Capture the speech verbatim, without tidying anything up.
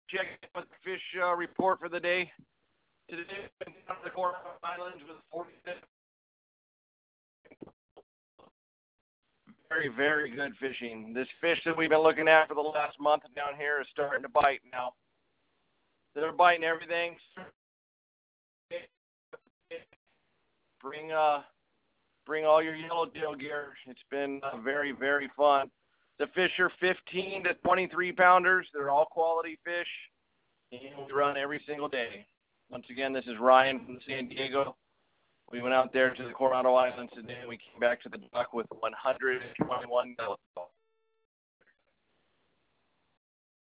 check with the fish uh, report for the day. Today, we've been down to the Coronado Islands with forty. Very, very good fishing. This fish that we've been looking at for the last month down here is starting to bite now. They're biting everything. Bring uh, bring all your yellowtail gear. It's been uh, very, very fun. The fish are fifteen to twenty-three pounders. They're all quality fish, and we run every single day. Once again, this is Ryan from San Diego. We went out there to the Coronado Islands today, and we came back to the dock with one hundred twenty-one yellowtail.